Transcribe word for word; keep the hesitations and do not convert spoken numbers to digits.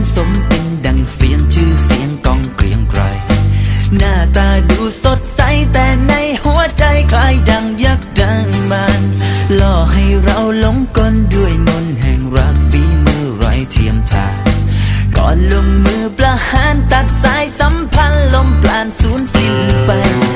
สมเป็นดังเสียงชื่อเสียงกองเกรียงไกรหน้าตาดูสดใสแต่ในหัวใจคล้ายดังยักษ์ดังมันล่อให้เราหลงกลด้วยมนต์แห่งรักฝีมือไร้เทียมทานก่อนลงมือประหารตัดสายสัมพันธ์ลมปราณสูญสิ้นไป